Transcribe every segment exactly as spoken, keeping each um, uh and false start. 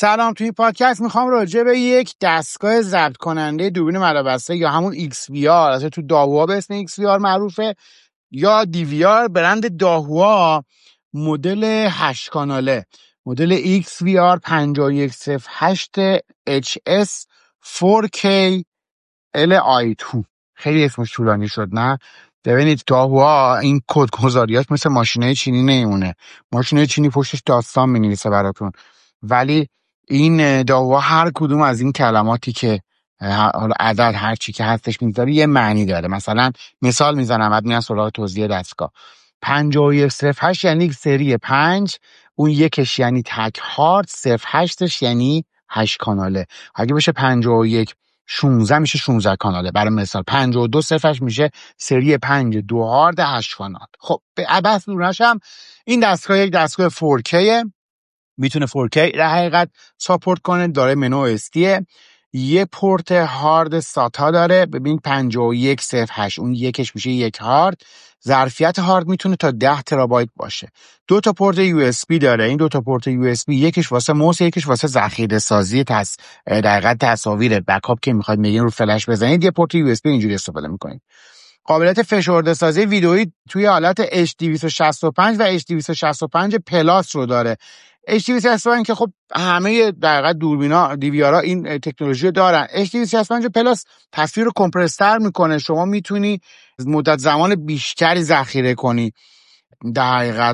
سلام، توی پادکست میخوام راجع به یک دستگاه ضبط کننده دوربین مداربسته یا همون ایکس وی آر، از تو داهوا به اسم ایکس وی آر معروفه، یا دی وی آر برند داهوا، مدل هشت کاناله، مدل ایکس وی آر پنج یک صفر هشت اچ اس فور کی ال آی تو. خیلی اسمش طولانی شد نه؟ ببینید داهوا این کدگذاریاش مثل ماشینای چینی نمیمونه. ماشینای چینی پشتش داستان مینویسه براتون، ولی این داهوا هر کدوم از این کلماتی که حالا عدد هر چی که هستش میذاره یه معنی داره. مثلا مثال میزنم، بعد میان سراغ توضیح دستگاه. پنج یک صفر هشت یعنی سری پنج، اون یکش یعنی تک هارد، صفر هشتش یعنی هشت کاناله. اگه بشه پنج یک شانزده میشه شانزده کاناله. برای مثال پنج و دو صفرش میشه سری پنج دو هارد هشت کانال. خب به عبث دورنش هم این دستگاه یک دستگاه فور کی، میتونه فور کی در حقیقت ساپورت کنه، داره منو استیه، یه پورت هارد ساتا داره. ببین پنج یک صفر هشت اون یکش میشه یک هارد، ظرفیت هارد میتونه تا ده ترابایت باشه. دو تا پورت یو اس بی داره. این دو تا پورت یو اس بی یکیش واسه موس، یکیش واسه ذخیره سازی تص در حقیقت تصاویر بکاپ که میخواید میگین رو فلش بزنید، یه پورت یو اس بی اینجوری استفاده میکنید. قابلیت فشرده سازی ویدئویی توی حالت اچ دی دویست و شصت و پنج و اچ دی دویست و شصت و پنج پلاس رو داره. اچ دی دویست و شصت و پنج که خب همه در حقیقت دوربینا دی وی آر این تکنولوژی رو دارن. اچ دی دویست و شصت و پنج پلاس تصویر رو کمپرس‌تر میکنه، شما میتونی مدت زمان بیشتری ذخیره کنی در حقیقت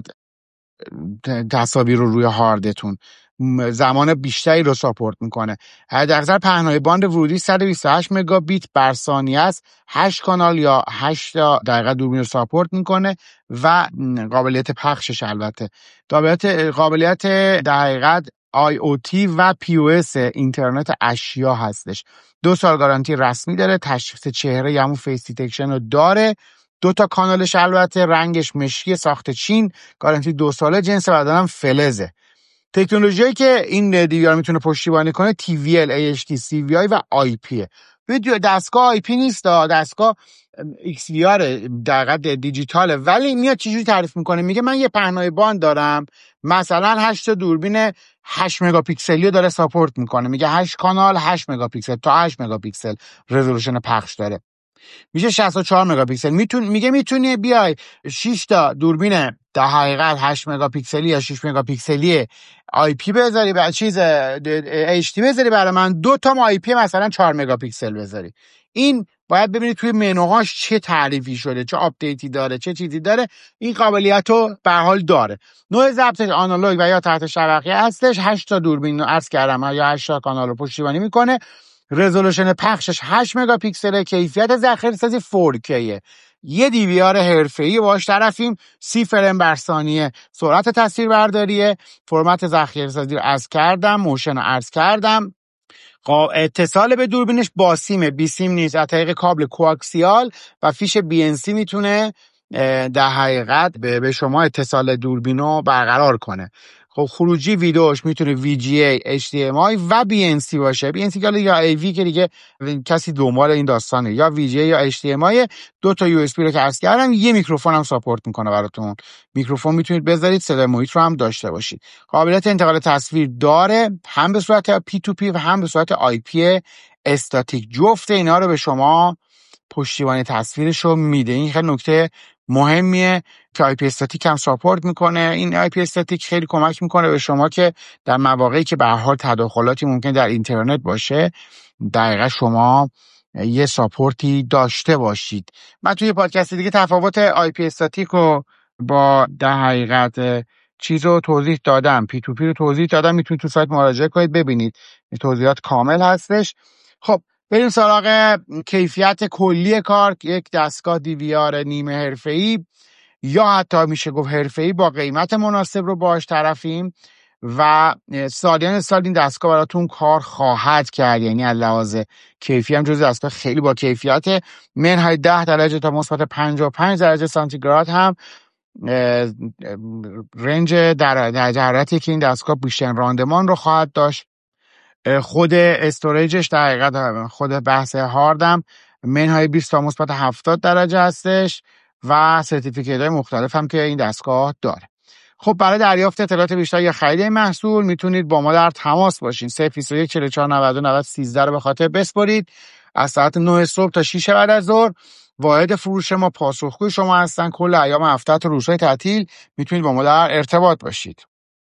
تصاویر رو روی هاردتون، زمان بیشتری رو ساپورت میکنه. حداقل پهنای باند ورودی صد و بیست و هشت مگابیت بر ثانیه است، هشت کانال یا هشت دقیقه دوربین رو ساپورت میکنه و قابلیت پخشش البته قابلیت قابلیت دقیقاً آی او تی و پی او اس اینترنت اشیا هستش. دو سال گارانتی رسمی داره، تشخیص چهره یا همون فیس دیتکشن رو داره. دو تا کانالش البته، رنگش مشکی، ساخت چین، گارانتی دو ساله، جنس بدنم فلزه. تکنولوژیایی که این دی وی آر میتونه پشتیبانی کنه تی وی ال، ای اچ دی، سی وی آی و آی پی. ویدیو دستگاه آی پی نیست، دستگاه ایکس وی آر دقیقاً دیجیتاله، ولی میاد چجوری تعریف میکنه؟ میگه من یه پهنای باند دارم، مثلا هشت تا دوربین هشت مگاپیکسلی داره ساپورت میکنه، میگه هشت کانال هشت مگاپیکسل تا هشت مگاپیکسل رزولوشن پخش داره، میشه شصت و چهار مگاپیکسل. میتون میگه میتونی بیای شش تا دوربین در حقیقت هشت مگاپیکسلی یا شش مگاپیکسلی آی پی بذاری، بعد چیز اچ دی بذاری، برای من دو تا آی پی مثلا چهار مگاپیکسل بذاری. این باید ببینید توی منوهاش چه تعریفی شده، چه آپدیتی داره، چه چیزی داره. این قابلیت رو به هر حال داره. نوع ضبطش آنالوگ و یا تحت شبکه هستش. هشت تا دوربین رو عرض کردم یا هشت تا کانال رو پشتیبانی میکنه. رزولوشن پخشش هشت مگاپیکسل، کیفیت ذخیره سازی فور کی. یه دی وی آر حرفه‌ای باهاش طرفیم، سی فریم بر ثانیه سرعت تصویربرداریه، فرمت ذخیره سازی رو عرض کردم، موشن رو عرض کردم. اتصال به دوربینش با سیم، بی سیم نیست، از طریق کابل کوآکسیال و فیش بی ان سی میتونه در حقیقت به شما اتصال دوربین رو برقرار کنه. خب خروجی ویدیوش میتونه وی جی ای، اچ دی ام آی و بی ان سی باشه. بی ان سی یا ای وی که دیگه کسی دنبال این داستانه، یا وی جی ای یا اچ دی ام آی. دو تا یو اس بی رو که عرض کردم، یه میکروفون هم ساپورت میکنه براتون. میکروفون میتونید بذارید، صدای محیط رو هم داشته باشید. قابلیت انتقال تصویر داره، هم به صورت پی تو پی و هم به صورت آی پی استاتیک. جفت اینا رو به شما پشتیبانی تصویرش رو میده. این خیلی نکته مهمیه که آی پی استاتیک هم ساپورت میکنه. این آی پی استاتیک خیلی کمک میکنه به شما که در مواقعی که به هر حال تداخلاتی ممکن در اینترنت باشه، دقیقاً شما یه ساپورتی داشته باشید. من توی پادکست دیگه تفاوت آی پی استاتیک رو با در حقیقت چیز رو توضیح دادم، پی تو پی رو توضیح دادم، میتونید تو سایت مراجعه کنید ببینید، توضیحات کامل هستش. خب بریم سراغ کیفیت کلی کار. یک دستگاه دی وی آر نیمه حرفه‌ای یا حتی میشه گفت حرفه‌ای با قیمت مناسب رو باهاش طرفیم و سالیان سال این دستگاه براتون کار خواهد کرد. یعنی از لحاظ کیفی هم جز دستگاه خیلی با کیفیت. منهای ده درجه تا مثبت پنجاه و پنج درجه سانتیگراد هم رنج در درجه حرارتی که این دستگاه بیشترین راندمان رو خواهد داشت. خود استوریجش در حقیقت خود بحث هاردم منهای بیست تا مثبت هفتاد درجه هستش و سرتیفیکیت های مختلف هم که این دستگاه داره. خب برای دریافت اطلاعات بیشتر یا خرید این محصول میتونید با ما در تماس باشین. صفر بیست و یک چهل و چهار نود و نود سیزده رو به خاطر بسپرید. از ساعت نه صبح تا شش بعد از ظهر واحد فروش ما پاسخگوی شما هستن. کل ایام هفته تا روزهای تعطیل میتونید با ما در ارتباط باشید.